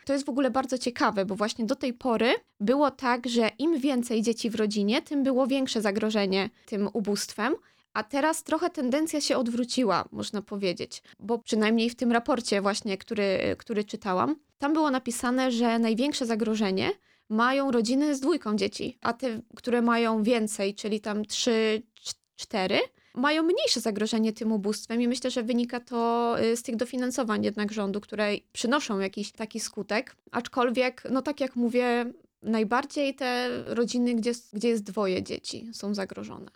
To jest w ogóle bardzo ciekawe, bo właśnie do tej pory było tak, że im więcej dzieci w rodzinie, tym było większe zagrożenie tym ubóstwem, a teraz trochę tendencja się odwróciła, można powiedzieć, bo przynajmniej w tym raporcie właśnie, który czytałam, tam było napisane, że największe zagrożenie mają rodziny z 2 dzieci, a te, które mają więcej, czyli tam 3, 4, mają mniejsze zagrożenie tym ubóstwem i myślę, że wynika to z tych dofinansowań jednak rządu, które przynoszą jakiś taki skutek. Aczkolwiek, no tak jak mówię, najbardziej te rodziny, gdzie jest 2 dzieci, są zagrożone.